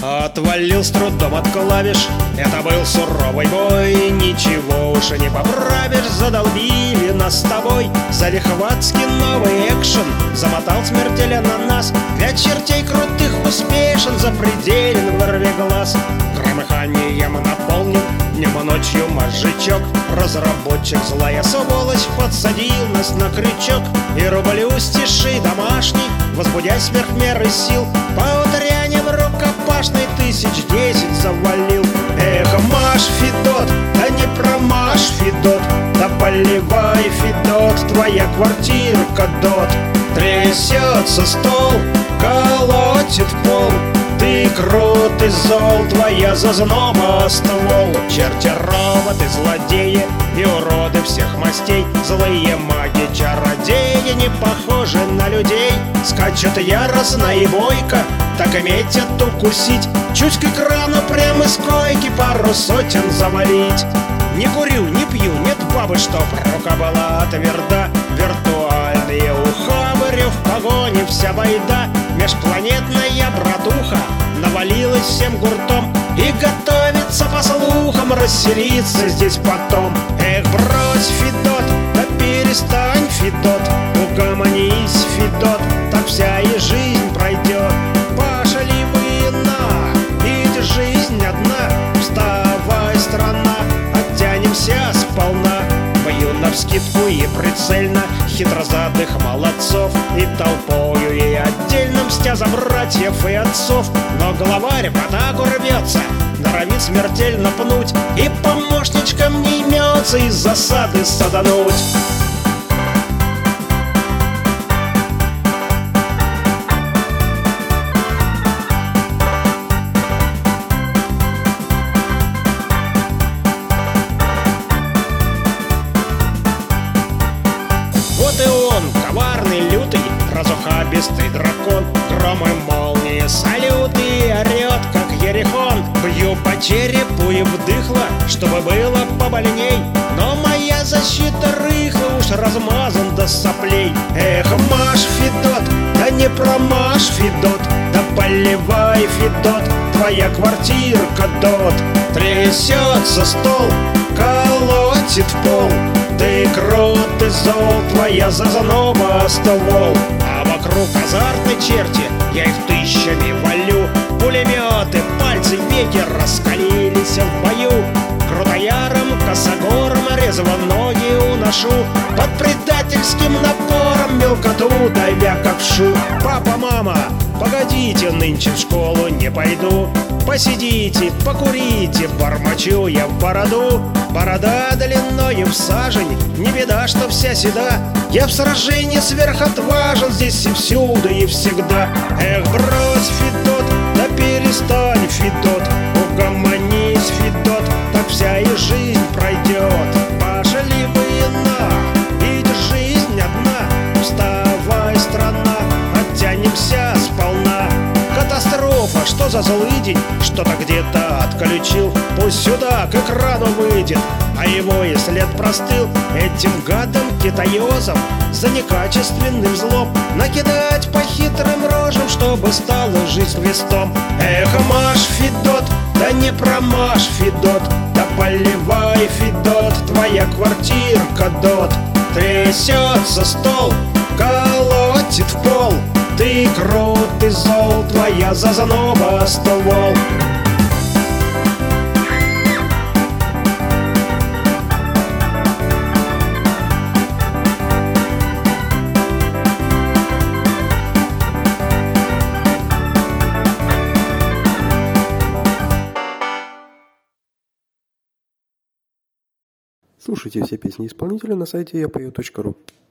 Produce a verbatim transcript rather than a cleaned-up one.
Отвалил с трудом от клавиш. Это был суровый бой. Ничего уж и не поправишь. Задолбили нас с тобой. Залихватский новый экшен замотал смертельно на нас. Для чертей крутых успешен, запределен вырви глаз. Громыханием наполнен днем и ночью мозжечок. Разработчик, злая сволочь, подсадил нас на крючок. И рублю стиши домашний, возбудя сверх меры сил. По утряням рукопашной тысяч десять завалил. Эх, Маш, Федот, да не промажь, Федот, да поливай, Федот, твоя квартирка, дот. Трясется стол, колотит пол. Ты крут и зол, твоя зазноба ствол. Черти, роботы, злодеи и уроды всех мастей. Злые маги, чародеи, не похожи на людей. Скачут яростно и бойко, так и метят укусить. Чуть к экрану прямо с койки пару сотен завалить. Не курю, не пью, нет бабы, чтоб рука была тверда. Виртуальные ухабырю, в погоне вся байда. Межпланетная братуха навалилась всем гуртом и готовится, по слухам, расселиться здесь потом. Эх, брось, Федот, да перестань, Федот, угомонись, Федот, так вся и жизнь пройдет. Пошли вы на, ведь жизнь одна. Вставай, страна, оттянемся сполна. Бью навскидку и прицельно хитрозадых молодцов, и толпою, и отдельно мстя за братьев и отцов. Но главарь в атаку рвется, норовит смертельно пнуть, и помощничкам не имется из засады садануть. Вот и он, коварный, лютый, разухабистый дракон. Гром и молнии, салюты, орет, как Ерихон. Бью по черепу и вдыхло, чтобы было побольней. Но моя защита рыхла, уж размазан до соплей. Эх, Маш, Федот, да не промажь, Федот, да поливай, Федот, твоя квартирка, дот. Трясется стол, колотит в пол. Ты крут и зол, твоя зазноба ствол. А вокруг азартной черти, я их тысячами валю. Пулеметы, пальцы, веки раскалились в бою. Крутояром, косогором резво ноги уношу. Под предательским напором мелкоту давя как шу. Папа, мама, погодите, нынче в школу не пойду. Посидите, покурите, бормочу я в бороду. Борода длиною в сажень, не беда, что вся седа. Я в сражении сверхотважен здесь и всюду и всегда. Эх, брось, Федот, да перестань, Федот, угомонись, Федот, так вся и жизнь пройдет. Пошли вы на, ведь жизнь одна. Вставай, страна, оттянемся сполна. Катастрофа, что за злый день, что-то где-то отключил. Пусть сюда к экрану выйдет, а его и след простыл. Этим гадам, китаёзам, за некачественным злом накидать по хитрым рожам, чтобы стала жизнь листом. Эх, Маш, Федот, да не промажь, Федот, да поливай, Федот, твоя квартирка, дот. Трясется стол, колотит в пол. Ты крут и зол, твоя зазноба ствол. Слушайте все песни исполнителя на сайте я пою точка ру.